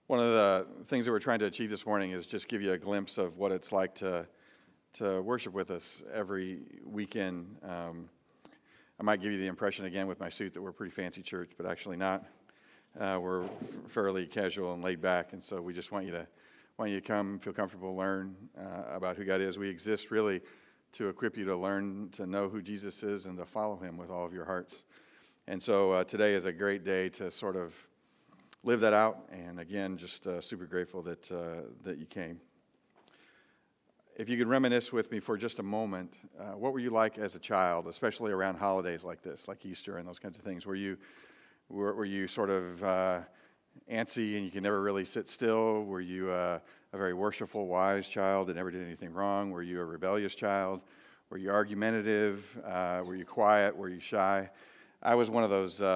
One of the things that we're trying to achieve this morning is just give you a glimpse of what it's like to worship with us every weekend. I might give you the impression again with my suit that we're a pretty fancy church, but actually not. We're fairly casual and laid back, and so we just want you to come, feel comfortable, learn about who God is. We exist really to equip you to learn to know who Jesus is and to follow him with all of your hearts. And so today is a great day to sort of live that out, and again, just super grateful that you came. If you could reminisce with me for just a moment, what were you like as a child, especially around holidays like this, like Easter and those kinds of things? Were you sort of antsy and you could never really sit still? Were you a very worshipful, wise child that never did anything wrong? Were you a rebellious child? Were you argumentative? Were you quiet? Were you shy? I was one of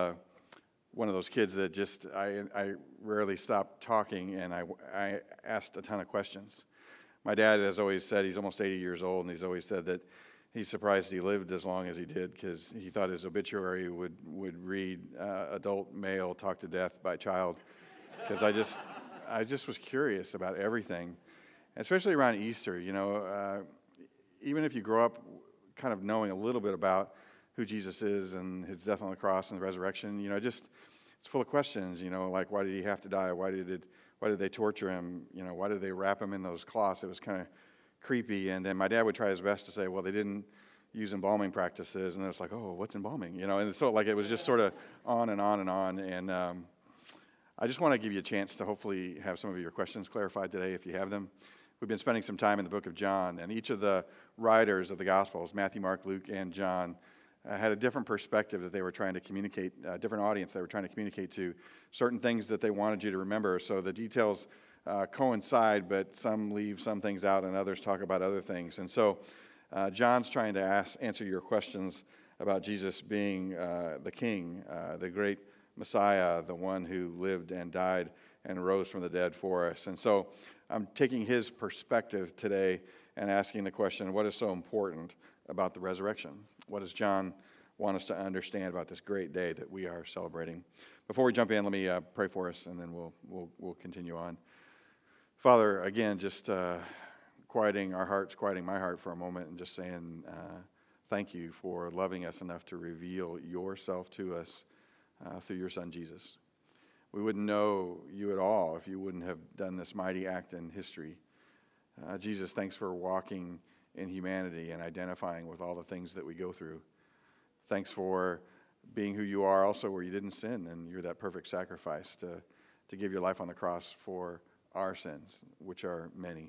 those kids that just I rarely stopped talking, and I asked a ton of questions. My dad has always said, he's almost 80 years old, and he's always said that he's surprised he lived as long as he did because he thought his obituary would read adult male talked to death by child, because I just was curious about everything, especially around Easter. Even if you grow up kind of knowing a little bit about who Jesus is and his death on the cross and the resurrection, it's full of questions, like why did he have to die? Why did they torture him? Why did they wrap him in those cloths? It was kind of creepy. And then my dad would try his best to say, well, they didn't use embalming practices. And then it's like, oh, what's embalming? And so like it was just sort of on and on and on. And I just want to give you a chance to hopefully have some of your questions clarified today if you have them. We've been spending some time in the book of John, and each of the writers of the Gospels, Matthew, Mark, Luke, and John, had a different perspective that they were trying to communicate, different audience they were trying to communicate to, certain things that they wanted you to remember. So the details coincide, but some leave some things out and others talk about other things. And so John's trying to answer your questions about Jesus being the King, the great Messiah, the one who lived and died and rose from the dead for us. And so I'm taking his perspective today and asking the question, what is so important about the resurrection? What does John want us to understand about this great day that we are celebrating? Before we jump in, let me pray for us, and then we'll continue on. Father, again, just quieting our hearts, quieting my heart for a moment, and just saying thank you for loving us enough to reveal yourself to us through your Son, Jesus. We wouldn't know you at all if you wouldn't have done this mighty act in history. Jesus, thanks for walking in humanity and identifying with all the things that we go through. Thanks for being who you are also where you didn't sin, and you're that perfect sacrifice to give your life on the cross for our sins, which are many.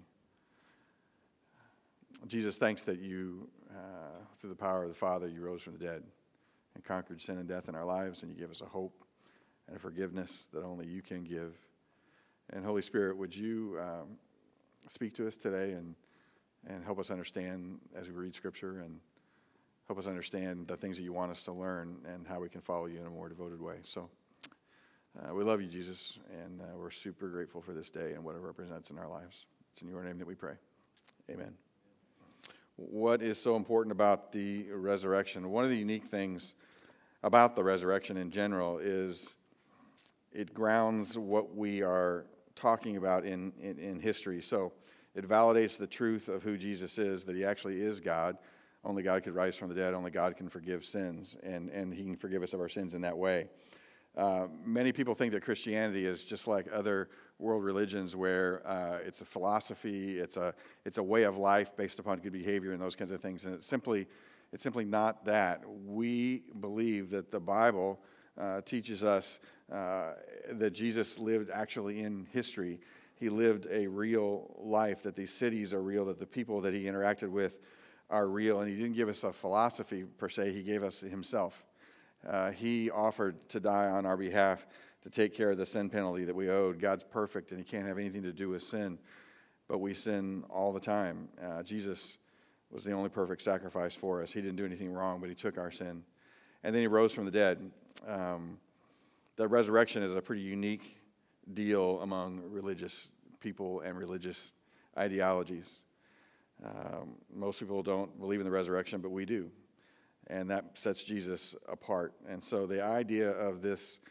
Jesus, thanks that you, through the power of the Father, you rose from the dead and conquered sin and death in our lives, and you give us a hope and a forgiveness that only you can give. And Holy Spirit, would you speak to us today and help us understand as we read Scripture, and help us understand the things that you want us to learn and how we can follow you in a more devoted way. So we love you, Jesus, and we're super grateful for this day and what it represents in our lives. It's in your name that we pray. Amen. What is so important about the resurrection? One of the unique things about the resurrection in general is it grounds what we are talking about in history. So it validates the truth of who Jesus is, that he actually is God. Only God could rise from the dead. Only God can forgive sins, and he can forgive us of our sins in that way. Many people think that Christianity is just like other world religions where it's a philosophy, it's a way of life based upon good behavior and those kinds of things, and it's simply not that. We believe that the Bible teaches us that Jesus lived actually in history. He lived a real life, that these cities are real, that the people that he interacted with are real, and he didn't give us a philosophy per se, he gave us himself. He offered to die on our behalf to take care of the sin penalty that we owed. God's perfect, and he can't have anything to do with sin, but we sin all the time. Jesus was the only perfect sacrifice for us. He didn't do anything wrong, but he took our sin. And then he rose from the dead. The resurrection is a pretty unique deal among religious people and religious ideologies. Most people don't believe in the resurrection, but we do. And that sets Jesus apart. And so the idea of this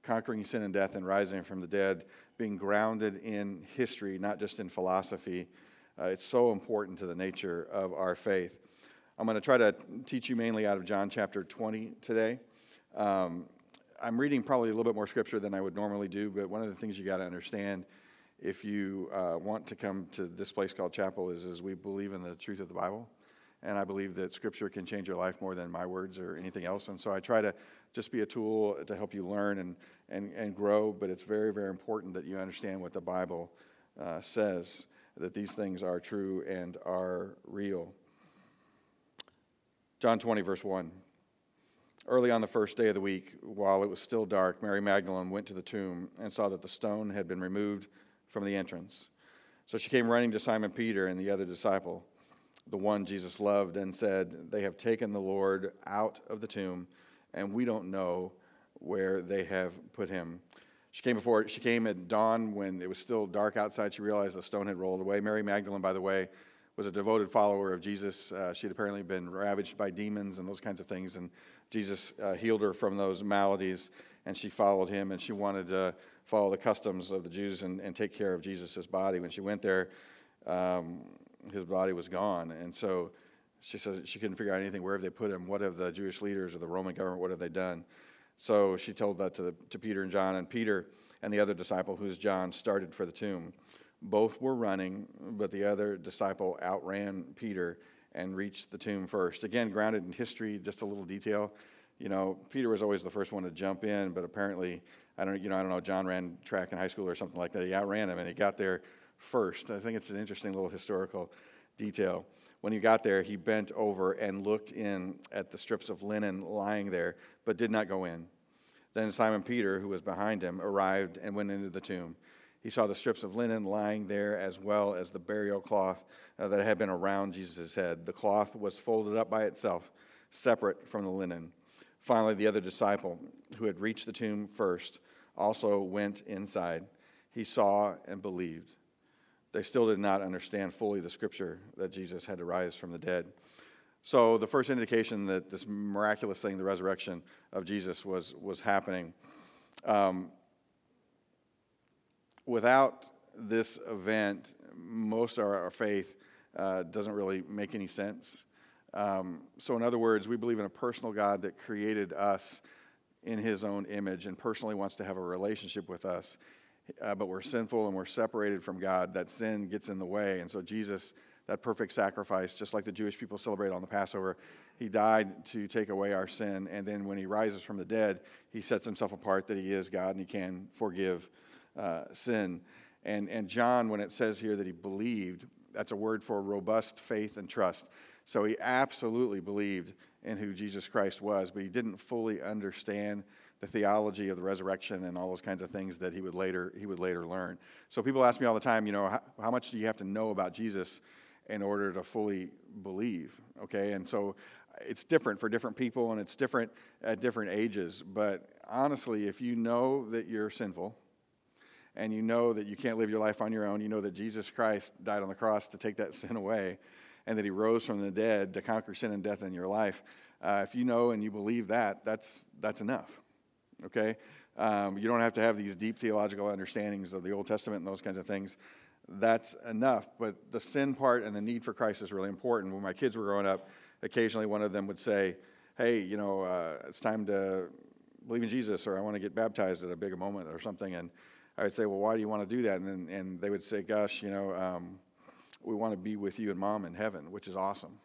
conquering sin and death and rising from the dead, being grounded in history, not just in philosophy. It's so important to the nature of our faith. I'm going to try to teach you mainly out of John chapter 20 today. I'm reading probably a little bit more scripture than I would normally do, but one of the things you got to understand if you want to come to this place called Chapel is we believe in the truth of the Bible, and I believe that scripture can change your life more than my words or anything else, and so I try to just be a tool to help you learn and grow, but it's very, very important that you understand what the Bible says, that these things are true and are real. John 20, verse 1. Early on the first day of the week, while it was still dark, Mary Magdalene went to the tomb and saw that the stone had been removed from the entrance. So she came running to Simon Peter and the other disciple, the one Jesus loved, and said, "They have taken the Lord out of the tomb, and we don't know where they have put him." She came at dawn when it was still dark outside. She realized the stone had rolled away. Mary Magdalene, by the way, was a devoted follower of Jesus. She had apparently been ravaged by demons and those kinds of things, and Jesus healed her from those maladies, and she followed him, and she wanted to follow the customs of the Jews and take care of Jesus' body. When she went there, his body was gone, and so she says she couldn't figure out anything. Where have they put him? What have the Jewish leaders or the Roman government, what have they done? So she told that to Peter and John, and Peter and the other disciple, who's John, started for the tomb. Both were running, but the other disciple outran Peter and reached the tomb first. Again, grounded in history, just a little detail. You know, Peter was always the first one to jump in, but apparently, I don't know, John ran track in high school or something like that. He outran him, and he got there first. I think it's an interesting little historical detail. When he got there, he bent over and looked in at the strips of linen lying there, but did not go in. Then Simon Peter, who was behind him, arrived and went into the tomb. He saw the strips of linen lying there, as well as the burial cloth that had been around Jesus' head. The cloth was folded up by itself, separate from the linen. Finally, the other disciple, who had reached the tomb first, also went inside. He saw and believed. They still did not understand fully the scripture that Jesus had to rise from the dead. So the first indication that this miraculous thing, the resurrection of Jesus, was happening. Without this event, most of our faith doesn't really make any sense. So in other words, we believe in a personal God that created us in his own image and personally wants to have a relationship with us. But we're sinful and we're separated from God. That sin gets in the way. And so Jesus, that perfect sacrifice, just like the Jewish people celebrate on the Passover, he died to take away our sin. And then when he rises from the dead, he sets himself apart that he is God and he can forgive sin. And John, when it says here that he believed, that's a word for robust faith and trust. So he absolutely believed in who Jesus Christ was, but he didn't fully understand the theology of the resurrection and all those kinds of things that he would later learn. So people ask me all the time, how much do you have to know about Jesus in order to fully believe? Okay, and so it's different for different people, and it's different at different ages. But honestly, if you know that you're sinful, and you know that you can't live your life on your own, you know that Jesus Christ died on the cross to take that sin away, and that he rose from the dead to conquer sin and death in your life, if you know and you believe that, that's enough. Okay? You don't have to have these deep theological understandings of the Old Testament and those kinds of things. That's enough. But the sin part and the need for Christ is really important. When my kids were growing up, occasionally one of them would say, "Hey, it's time to believe in Jesus," or "I want to get baptized at a big moment," or something. And I would say, "Well, why do you want to do that?" And they would say, "Gosh, we want to be with you and Mom in heaven," which is awesome.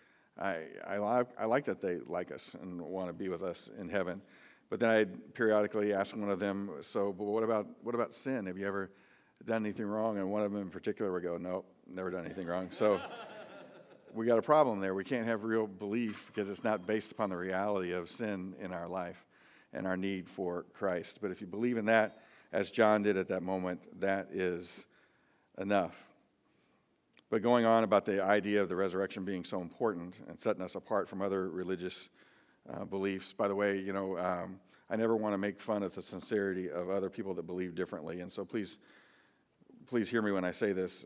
I like that they like us and want to be with us in heaven. But then I'd periodically ask one of them, "So, but what about sin? Have you ever done anything wrong?" And one of them in particular would go, "No, never done anything wrong." So we got a problem there. We can't have real belief because it's not based upon the reality of sin in our life and our need for Christ. But if you believe in that, as John did at that moment, that is enough. But going on about the idea of the resurrection being so important and setting us apart from other religious beliefs. By the way, I never want to make fun of the sincerity of other people that believe differently. And so please hear me when I say this.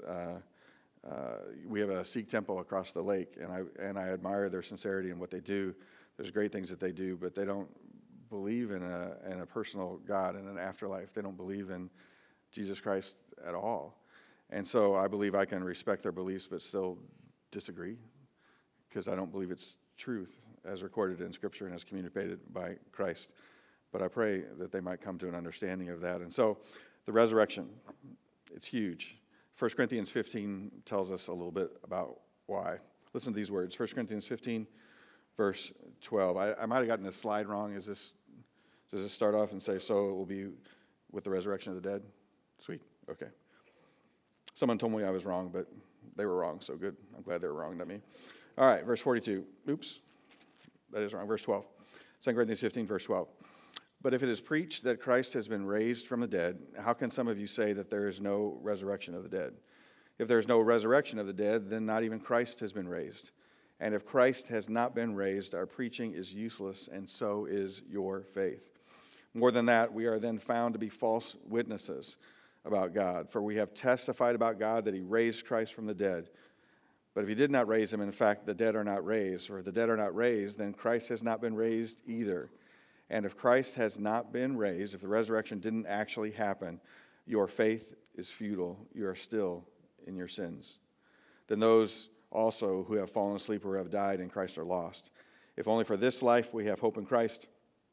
We have a Sikh temple across the lake, and I admire their sincerity and what they do. There's great things that they do, but they don't believe in a personal God and an afterlife. They don't believe in Jesus Christ at all. And so I believe I can respect their beliefs but still disagree because I don't believe it's truth as recorded in Scripture and as communicated by Christ. But I pray that they might come to an understanding of that. And so the resurrection, it's huge. 1 Corinthians 15 tells us a little bit about why. Listen to these words. 1 Corinthians 15, verse 12. I might have gotten this slide wrong. Does this start off and say, so it will be with the resurrection of the dead? Sweet. Okay. Someone told me I was wrong, but they were wrong, so good. I'm glad they were wrong, not me. All right, verse 42. Oops. That is wrong. Verse 12. 2 Corinthians 15, verse 12. But if it is preached that Christ has been raised from the dead, how can some of you say that there is no resurrection of the dead? If there is no resurrection of the dead, then not even Christ has been raised. And if Christ has not been raised, our preaching is useless, and so is your faith. More than that, we are then found to be false witnesses about God, for we have testified about God that he raised Christ from the dead. But if he did not raise him, in fact, the dead are not raised. For if the dead are not raised, then Christ has not been raised either. And if Christ has not been raised, if the resurrection didn't actually happen, your faith is futile. You are still in your sins. Then those also who have fallen asleep or have died in Christ are lost. If only for this life we have hope in Christ,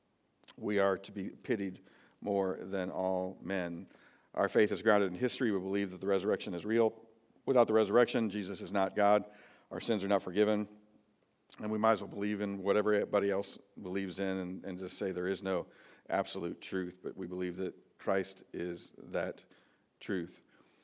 we are to be pitied more than all men. Our faith is grounded in history. We believe that the resurrection is real. Without the resurrection, Jesus is not God. Our sins are not forgiven. And we might as well believe in whatever everybody else believes in and just say there is no absolute truth. But we believe that Christ is that truth.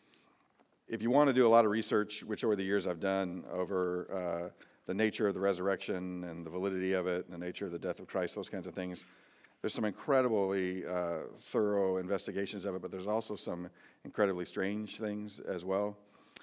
If you want to do a lot of research, which over the years I've done over the nature of the resurrection and the validity of it and the nature of the death of Christ, those kinds of things, there's some incredibly thorough investigations of it, but there's also some incredibly strange things as well.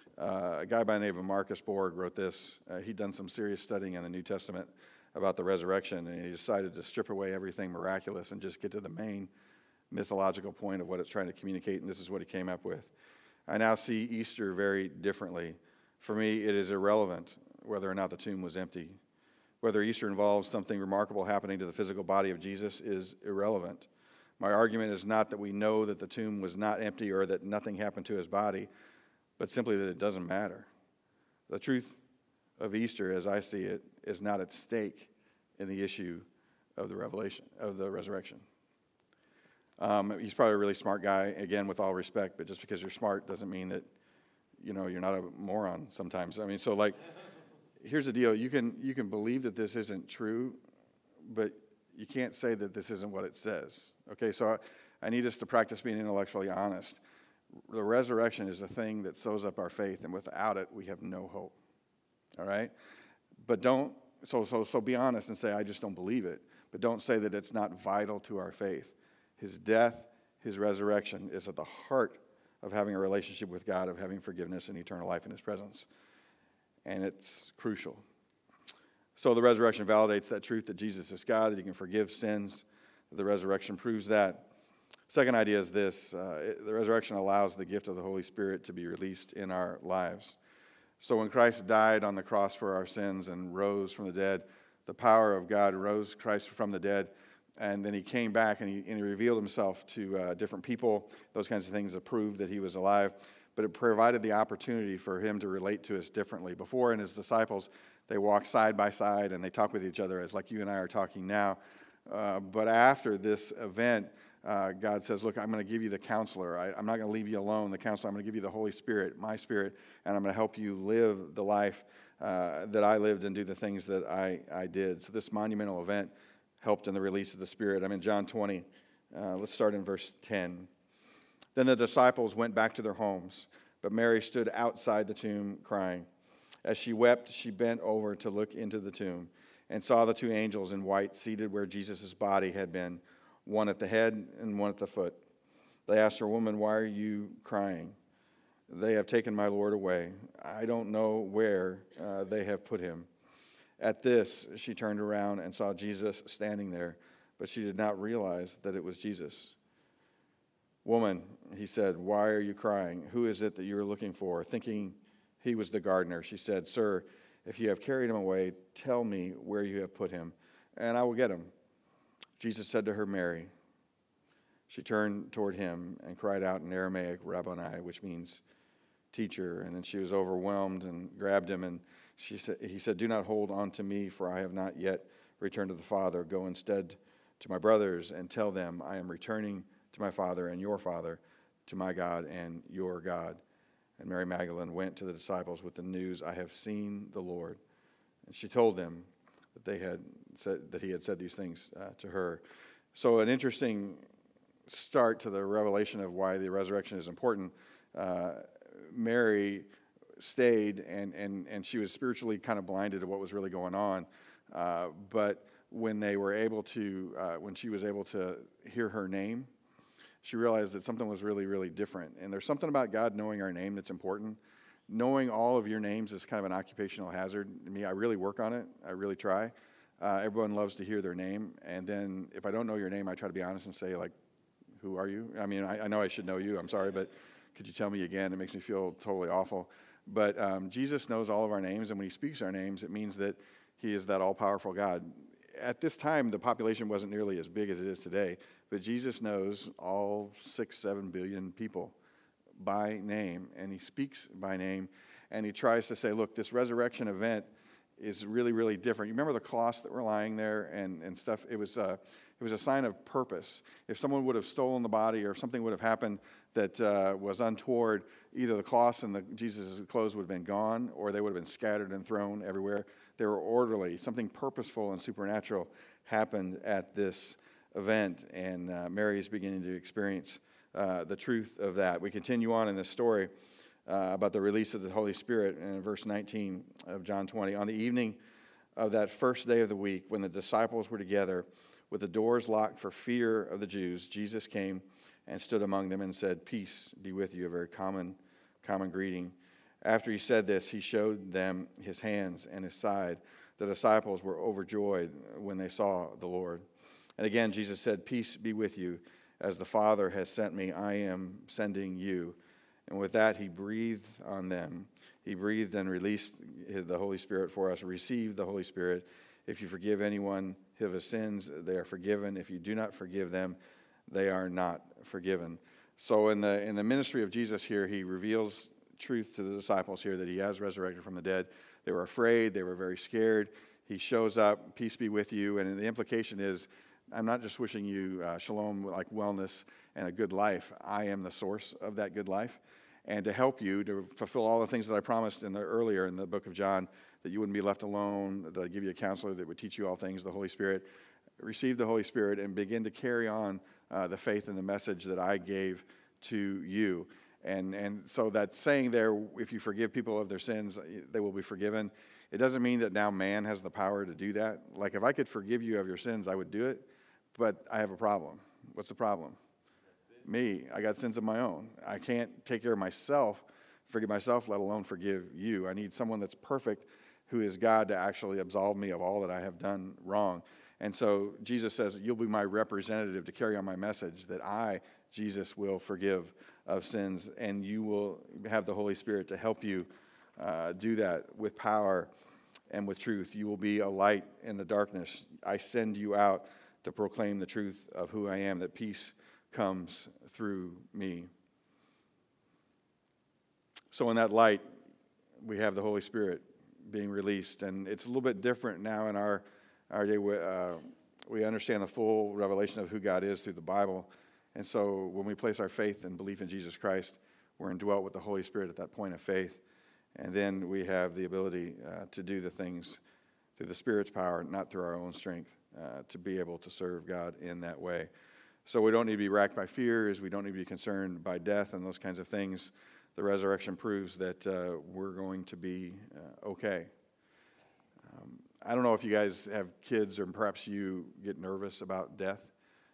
A guy by the name of Marcus Borg wrote this. He'd done some serious studying in the New Testament about the resurrection, and he decided to strip away everything miraculous and just get to the main mythological point of what it's trying to communicate, and this is what he came up with. I now see Easter very differently. For me, it is irrelevant whether or not the tomb was empty. Whether Easter involves something remarkable happening to the physical body of Jesus is irrelevant. My argument is not that we know that the tomb was not empty or that nothing happened to his body, but simply that it doesn't matter. The truth of Easter, as I see it, is not at stake in the issue of the resurrection. He's probably a really smart guy, again, with all respect, but just because you're smart doesn't mean that, you're not a moron sometimes. I mean, so like, here's the deal. You can believe that this isn't true, but you can't say that this isn't what it says. Okay, so I need us to practice being intellectually honest. The resurrection is the thing that sews up our faith, and without it, we have no hope. All right? But so be honest and say, I just don't believe it. But don't say that it's not vital to our faith. His death, his resurrection is at the heart of having a relationship with God, of having forgiveness and eternal life in his presence. And it's crucial. So the resurrection validates that truth that Jesus is God, that he can forgive sins. The resurrection proves that. Second idea is this. The resurrection allows the gift of the Holy Spirit to be released in our lives. So when Christ died on the cross for our sins and rose from the dead, the power of God rose Christ from the dead, and then he came back and he revealed himself to different people, those kinds of things that proved that he was alive. But it provided the opportunity for him to relate to us differently. Before, in his disciples, they walked side by side and they talked with each other as like you and I are talking now. But after this event, God says, look, I'm going to give you the counselor. I'm not going to leave you alone, the counselor. I'm going to give you the Holy Spirit, my Spirit, and I'm going to help you live the life that I lived and do the things that I did. So this monumental event helped in the release of the Spirit. I'm in John 20. Let's start in verse 10. Then the disciples went back to their homes, but Mary stood outside the tomb crying. As she wept, she bent over to look into the tomb and saw the two angels in white seated where Jesus' body had been, one at the head and one at the foot. They asked her, "Woman, why are you crying?" "They have taken my Lord away. I don't know where they have put him." At this, she turned around and saw Jesus standing there, but she did not realize that it was Jesus. "Woman," he said, "why are you crying? Who is it that you are looking for?" Thinking he was the gardener, she said, "Sir, if you have carried him away, tell me where you have put him, and I will get him." Jesus said to her, Mary. She turned toward him and cried out in Aramaic, Rabboni, which means teacher. And then she was overwhelmed and grabbed him, and he said, do not hold on to me, for I have not yet returned to the Father. Go instead to my brothers and tell them, I am returning to my Father and your Father, to my God and your God. And Mary Magdalene went to the disciples with the news, I have seen the Lord. And she told them that he had said these things to her. So an interesting start to the revelation of why the resurrection is important. Mary stayed, and she was spiritually kind of blinded to what was really going on. But when when she was able to hear her name, she realized that something was really, really different. And there's something about God knowing our name that's important. Knowing all of your names is kind of an occupational hazard. I really work on it. I really try. Everyone loves to hear their name. And then if I don't know your name, I try to be honest and say, like, who are you? I mean, I know I should know you. I'm sorry, but could you tell me again? It makes me feel totally awful. But Jesus knows all of our names, and when he speaks our names, it means that he is that all-powerful God. At this time, the population wasn't nearly as big as it is today, but Jesus knows all 6-7 billion people by name, and he speaks by name, and he tries to say, look, this resurrection event is really, really different. You remember the cloths that were lying there and stuff? It was a sign of purpose. If someone would have stolen the body or if something would have happened that was untoward, either the cloths and Jesus' clothes would have been gone, or they would have been scattered and thrown everywhere. They were orderly. Something purposeful and supernatural happened at this event, and Mary is beginning to experience the truth of that. We continue on in this story about the release of the Holy Spirit in verse 19 of John 20. On the evening of that first day of the week, when the disciples were together with the doors locked for fear of the Jews, Jesus came and stood among them and said, peace be with you, a very common greeting. After he said this, he showed them his hands and his side. The disciples were overjoyed when they saw the Lord. And again, Jesus said, peace be with you. As the Father has sent me, I am sending you. And with that, he breathed on them. He breathed and released the Holy Spirit for us. Receive the Holy Spirit. If you forgive anyone of his sins, they are forgiven. If you do not forgive them, they are not forgiven. So in the ministry of Jesus here, he reveals truth to the disciples here that he has resurrected from the dead. They were afraid. They were very scared. He shows up, peace be with you. And the implication is, I'm not just wishing you shalom, like wellness and a good life. I am the source of that good life. And to help you to fulfill all the things that I promised earlier in the book of John, that you wouldn't be left alone, that I'd give you a counselor that would teach you all things, the Holy Spirit. Receive the Holy Spirit and begin to carry on the faith and the message that I gave to you. And so that saying there, if you forgive people of their sins, they will be forgiven. It doesn't mean that now man has the power to do that. Like if I could forgive you of your sins, I would do it. But I have a problem. What's the problem? Me. I got sins of my own. I can't take care of myself, forgive myself, let alone forgive you. I need someone that's perfect, who is God, to actually absolve me of all that I have done wrong. And so Jesus says, you'll be my representative to carry on my message, that I, Jesus, will forgive of sins, and you will have the Holy Spirit to help you do that with power and with truth. You will be a light in the darkness. I send you out to proclaim the truth of who I am, that peace comes through me. So in that light, we have the Holy Spirit being released, and it's a little bit different now in our day. We understand the full revelation of who God is through the Bible, and so when we place our faith and belief in Jesus Christ, we're indwelt with the Holy Spirit at that point of faith, and then we have the ability to do the things through the Spirit's power, not through our own strength, to be able to serve God in that way. So we don't need to be racked by fears. We don't need to be concerned by death and those kinds of things. The resurrection proves that we're going to be okay. I don't know if you guys have kids, or perhaps you get nervous about death.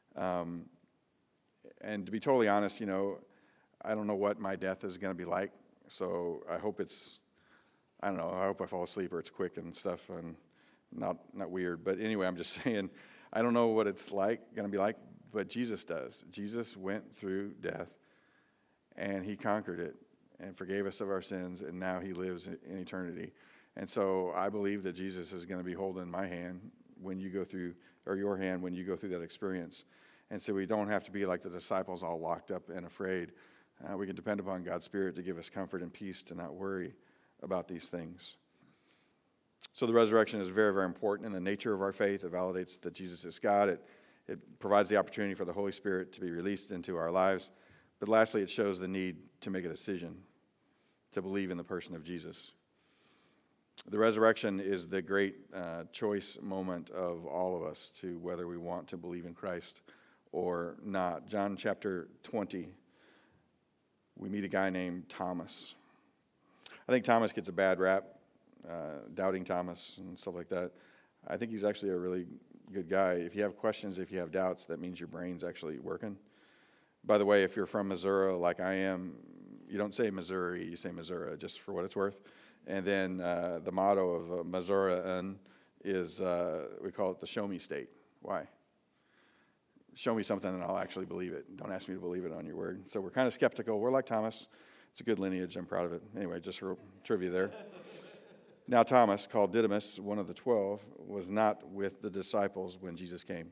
And to be totally honest, I don't know what my death is going to be like. So I hope I hope I fall asleep or it's quick and stuff and not weird. But anyway, I'm just saying, I don't know what it's going to be like, but Jesus does. Jesus went through death, and he conquered it and forgave us of our sins, and now he lives in eternity. And so I believe that Jesus is going to be holding my hand when you go through, or your hand when you go through that experience. And so we don't have to be like the disciples, all locked up and afraid. We can depend upon God's Spirit to give us comfort and peace to not worry about these things. So the resurrection is very, very important in the nature of our faith. It validates that Jesus is God. It provides the opportunity for the Holy Spirit to be released into our lives. But lastly, it shows the need to make a decision to believe in the person of Jesus. The resurrection is the great choice moment of all of us to whether we want to believe in Christ or not. John chapter 20, we meet a guy named Thomas. I think Thomas gets a bad rap, doubting Thomas and stuff like that. I think he's actually a really good guy. If you have questions, if you have doubts, that means your brain's actually working. By the way, if you're from Missouri like I am, you don't say Missouri, you say Missouri, just for what it's worth. And then the motto of Missouri is, we call it the show me state. Why? Show me something and I'll actually believe it. Don't ask me to believe it on your word. So we're kind of skeptical. We're like Thomas. It's a good lineage. I'm proud of it. Anyway, just for trivia there. Now Thomas, called Didymus, one of the 12, was not with the disciples when Jesus came.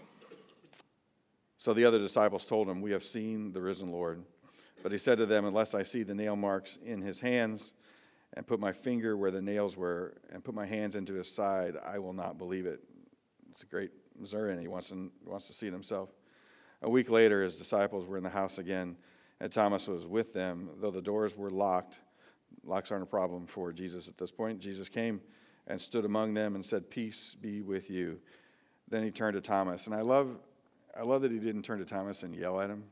So the other disciples told him, "We have seen the risen Lord." But he said to them, "Unless I see the nail marks in his hands and put my finger where the nails were and put my hands into his side, I will not believe it." It's a great Missouri, and he wants to see it himself. A week later, his disciples were in the house again, and Thomas was with them, though the doors were locked. Locks aren't a problem for Jesus at this point. Jesus came and stood among them and said, "Peace be with you." Then he turned to Thomas, and I love that he didn't turn to Thomas and yell at him.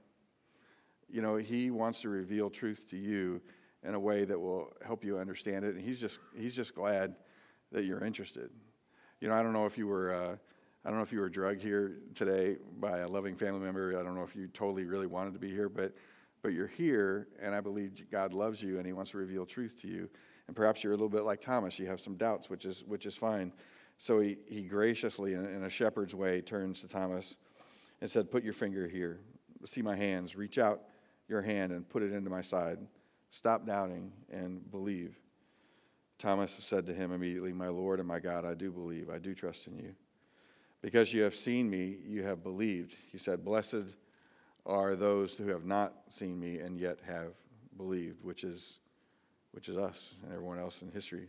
You know, he wants to reveal truth to you in a way that will help you understand it, and he's just glad that you're interested. You know, I don't know if you were drugged here today by a loving family member. I don't know if you totally really wanted to be here, but you're here, and I believe God loves you, and he wants to reveal truth to you. And perhaps you're a little bit like Thomas. You have some doubts, which is fine. So he graciously, in a shepherd's way, turns to Thomas and said, "Put your finger here. See my hands. Reach out your hand and put it into my side. Stop doubting and believe." Thomas said to him immediately, "My Lord and my God, I do believe. I do trust in you. Because you have seen me, you have believed." He said, "Blessed are those who have not seen me and yet have believed," which is us and everyone else in history.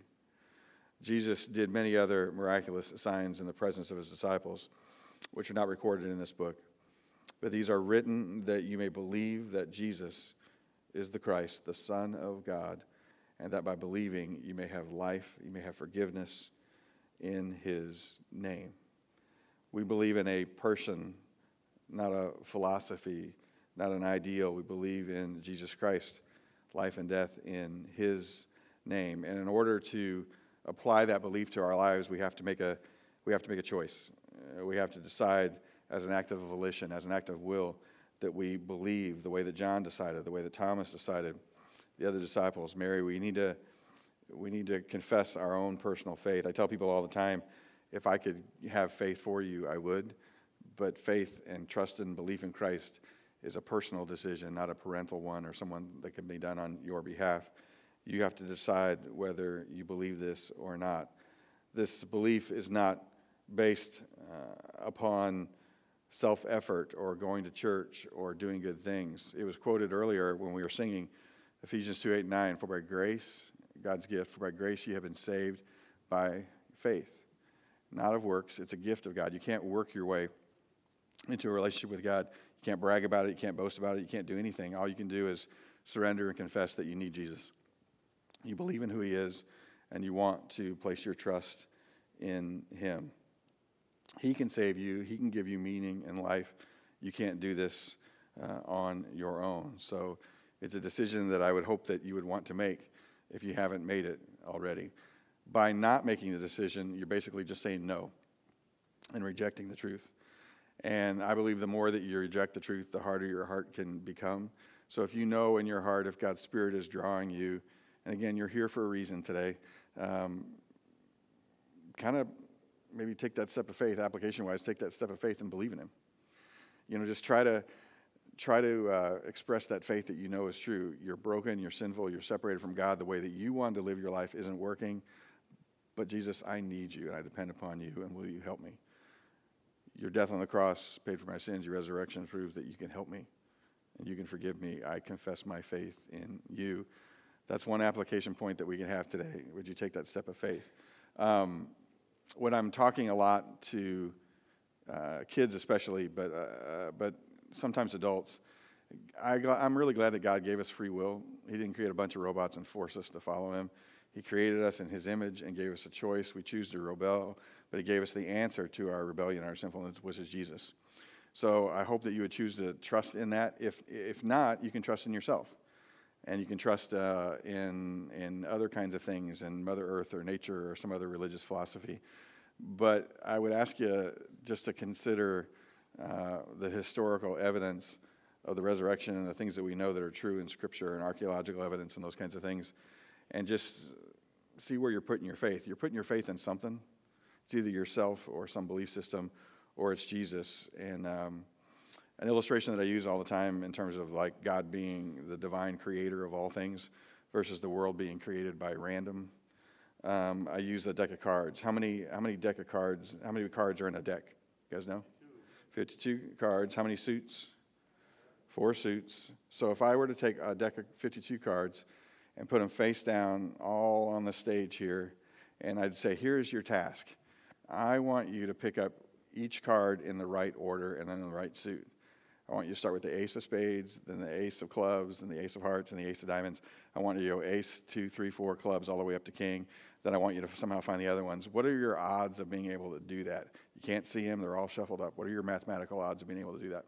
Jesus did many other miraculous signs in the presence of his disciples, which are not recorded in this book. But these are written that you may believe that Jesus is the Christ, the Son of God, and that by believing you may have life, you may have forgiveness in his name. We believe in a person, not a philosophy, not an ideal. We believe in Jesus Christ, life and death in his name. And in order to apply that belief to our lives, we have to make a choice. We have to decide as an act of volition, as an act of will, that we believe the way that John decided, the way that Thomas decided, the other disciples. Mary, we need to confess our own personal faith. I tell people all the time, if I could have faith for you, I would. But faith and trust and belief in Christ is a personal decision, not a parental one or someone that can be done on your behalf. You have to decide whether you believe this or not. This belief is not based upon self-effort or going to church or doing good things. It was quoted earlier when we were singing Ephesians 2:8-9, "For by grace, God's gift, for by grace you have been saved by faith." Not of works. It's a gift of God. You can't work your way into a relationship with God. You can't brag about it. You can't boast about it. You can't do anything. All you can do is surrender and confess that you need Jesus. You believe in who he is, and you want to place your trust in him. He can save you. He can give you meaning in life. You can't do this on your own. So it's a decision that I would hope that you would want to make if you haven't made it already. By not making the decision, you're basically just saying no and rejecting the truth. And I believe the more that you reject the truth, the harder your heart can become. So if you know in your heart, if God's Spirit is drawing you, and again, you're here for a reason today, kind of maybe take that step of faith, application-wise, take that step of faith and believe in him. You know, just try to express that faith that you know is true. You're broken, you're sinful, you're separated from God. The way that you want to live your life isn't working. But Jesus, I need you, and I depend upon you, and will you help me? Your death on the cross paid for my sins. Your resurrection proves that you can help me, and you can forgive me. I confess my faith in you. That's one application point that we can have today. Would you take that step of faith? When I'm talking a lot to kids especially, but sometimes adults, I'm really glad that God gave us free will. He didn't create a bunch of robots and force us to follow him. He created us in his image and gave us a choice. We choose to rebel, but he gave us the answer to our rebellion, our sinfulness, which is Jesus. So I hope that you would choose to trust in that. If not, you can trust in yourself. And you can trust in other kinds of things, in Mother Earth or nature or some other religious philosophy. But I would ask you just to consider the historical evidence of the resurrection and the things that we know that are true in Scripture and archaeological evidence and those kinds of things, and just see where you're putting your faith. You're putting your faith in something. It's either yourself or some belief system, or it's Jesus. And an illustration that I use all the time in terms of like God being the divine creator of all things versus the world being created by random. I use a deck of cards. How many cards are in a deck? You guys know? 52 cards. How many suits? 4 suits. So if I were to take a deck of 52 cards and put them face down all on the stage here, and I'd say, here's your task. I want you to pick up each card in the right order and in the right suit. I want you to start with the ace of spades, then the ace of clubs, then the ace of hearts, and the ace of diamonds. I want you to go ace, 2, 3, 4 clubs all the way up to king. Then I want you to somehow find the other ones. What are your odds of being able to do that? You can't see them. They're all shuffled up. What are your mathematical odds of being able to do that?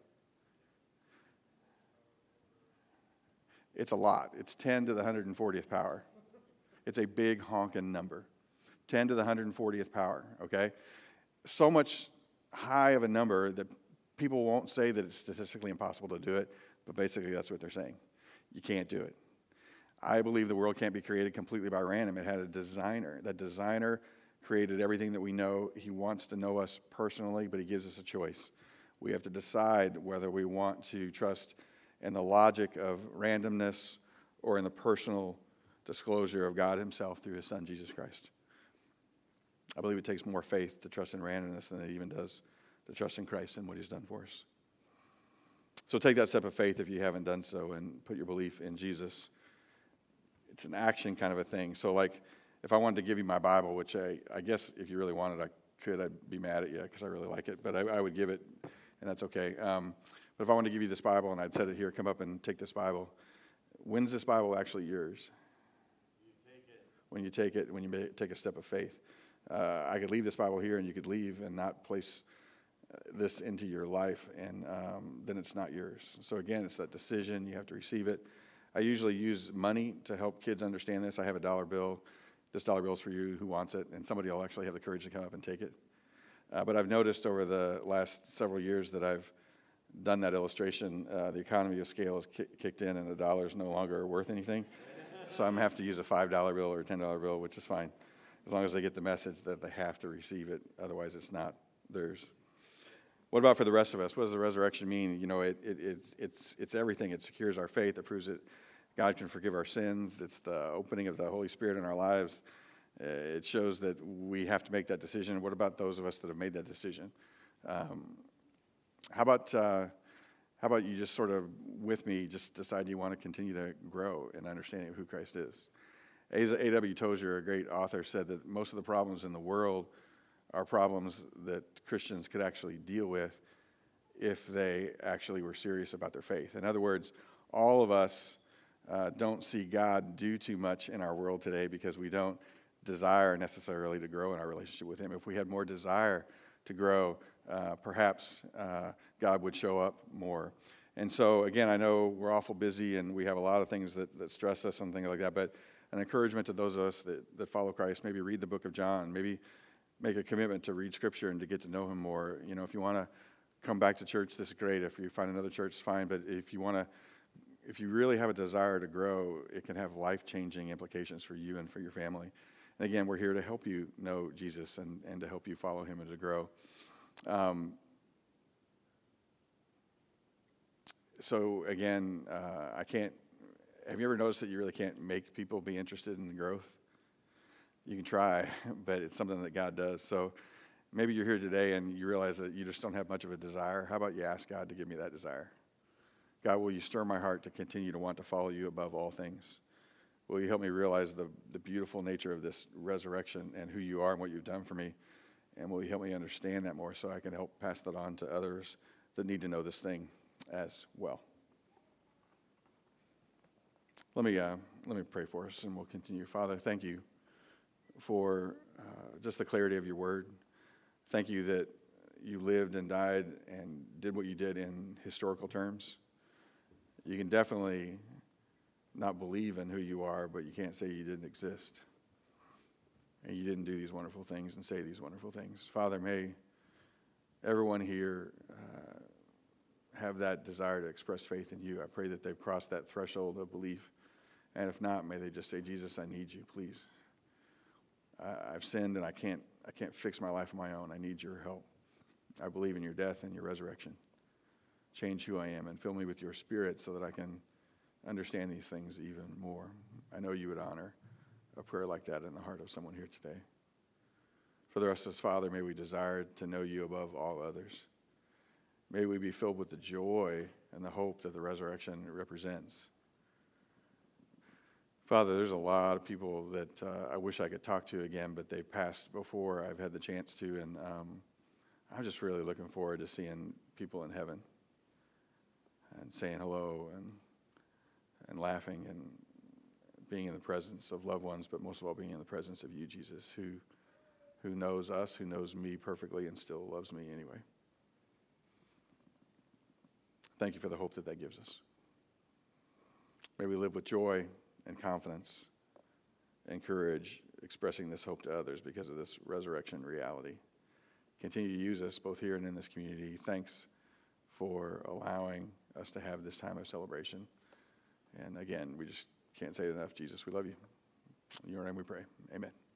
It's a lot. It's 10 to the 140th power. It's a big honking number. 10 to the 140th power, okay? So much high of a number that people won't say that it's statistically impossible to do it, but basically that's what they're saying. You can't do it. I believe the world can't be created completely by random. It had a designer. That designer created everything that we know. He wants to know us personally, but he gives us a choice. We have to decide whether we want to trust in the logic of randomness or in the personal disclosure of God himself through his son, Jesus Christ. I believe it takes more faith to trust in randomness than it even does to trust in Christ and what he's done for us. So take that step of faith if you haven't done so and put your belief in Jesus. It's an action kind of a thing. So like if I wanted to give you my Bible, which I guess if you really wanted, I could. I'd be mad at you because I really like it. But I would give it, and that's okay. But if I wanted to give you this Bible and I'd set it here, come up and take this Bible, when's this Bible actually yours? When you take it, when you take a step of faith. I could leave this Bible here and you could leave and not place this into your life, and then it's not yours. So again, it's that decision. You have to receive it. I usually use money to help kids understand this. I have a dollar bill. This dollar bill is for you who wants it, and somebody will actually have the courage to come up and take it. But I've noticed over the last several years that I've done that illustration, the economy of scale has kicked in, and the dollar is no longer worth anything. So I'm going to have to use a $5 bill or a $10 bill, which is fine, as long as they get the message that they have to receive it. Otherwise, it's not theirs. What about for the rest of us? What does the resurrection mean? You know, it's everything. It secures our faith. It proves that God can forgive our sins. It's the opening of the Holy Spirit in our lives. It shows that we have to make that decision. What about those of us that have made that decision? How about you just sort of, with me, just decide you want to continue to grow in understanding of who Christ is? A.W. Tozier, a great author, said that most of the problems in the world are problems that Christians could actually deal with if they actually were serious about their faith. In other words, all of us don't see God do too much in our world today because we don't desire necessarily to grow in our relationship with him. If we had more desire to grow, perhaps God would show up more. And so, again, I know we're awful busy and we have a lot of things that stress us and things like that, but an encouragement to those of us that follow Christ, maybe read the book of John, maybe make a commitment to read Scripture and to get to know him more. You know, if you want to come back to church, this is great. If you find another church, it's fine. But if you really have a desire to grow, it can have life-changing implications for you and for your family. And again, we're here to help you know Jesus and to help you follow him and to grow. So again, have you ever noticed that you really can't make people be interested in growth? You can try, but it's something that God does. So maybe you're here today and you realize that you just don't have much of a desire. How about you ask God to give me that desire? God, will you stir my heart to continue to want to follow you above all things? Will you help me realize the beautiful nature of this resurrection and who you are and what you've done for me? And will you help me understand that more so I can help pass that on to others that need to know this thing as well? Let me pray for us and we'll continue. Father, thank you for just the clarity of your word. Thank you that you lived and died and did what you did in historical terms. You can definitely not believe in who you are, but you can't say you didn't exist. And you didn't do these wonderful things and say these wonderful things. Father, may everyone here have that desire to express faith in you. I pray that they've crossed that threshold of belief. And if not, may they just say, Jesus, I need you, please. I've sinned and I can't fix my life on my own. I need your help. I believe in your death and your resurrection. Change who I am and fill me with your spirit so that I can understand these things even more. I know you would honor a prayer like that in the heart of someone here today. For the rest of us, Father, may we desire to know you above all others. May we be filled with the joy and the hope that the resurrection represents. Father, there's a lot of people that I wish I could talk to again, but they passed before I've had the chance to, and I'm just really looking forward to seeing people in heaven and saying hello and laughing and being in the presence of loved ones, but most of all being in the presence of you, Jesus, who knows us, who knows me perfectly and still loves me anyway. Thank you for the hope that gives us. May we live with joy and confidence and courage, expressing this hope to others because of this resurrection reality. Continue to use us both here and in this community. Thanks for allowing us to have this time of celebration. And again, we just can't say it enough, Jesus, we love you. In your name we pray. Amen.